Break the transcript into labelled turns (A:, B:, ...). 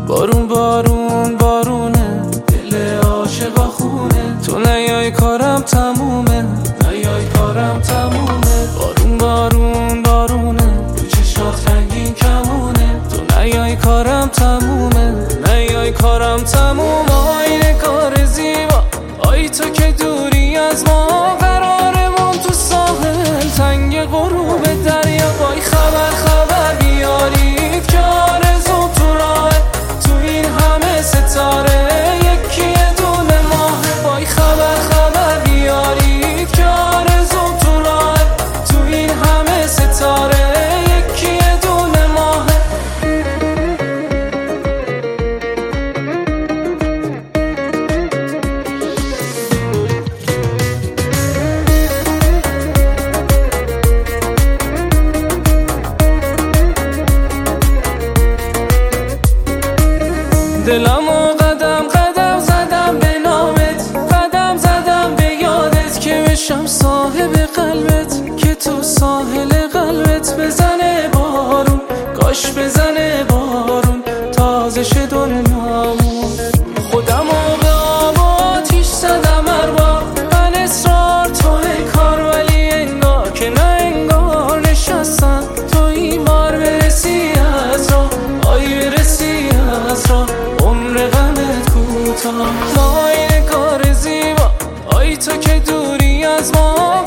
A: بارون بارون بارونه، دل عاشقا خونه. تو نیای کارم تمومه، نیای کارم تمومه. بارون بارون بارونه، تو چشات رنگین کمونه. تو نیای کارم تمومه، نیای کارم تمومه. آینه کار زیبا، آی تو که دوری از ما، قرارمون تو ساحل تنگ غروب دریا. وای خبر خبر بیارید که آرزو تو راه، تو این همه ستاره یکی یه دونه ماه. وای خبر خبر بیارید که آرزو تو راه، تو این همه ستاره یکی یه دونه ماه. دلمو قدم قدم زدم به نامت، قدم زدم به یادت که بشم صاحب قلبت، که تو ساحل قلبت بزنه بارون، کاش بزنه بارون تازه شه دنیامون. خودمو به آب و آتیش زدم هر بار، من اصرار توی کار، ولی انگار که نه انگار نشستم تو این بار. برسی از راه، آی برسی از راه، عمر غمت کوتاه. آینه کار زیبا، آی تو که دوری از ما،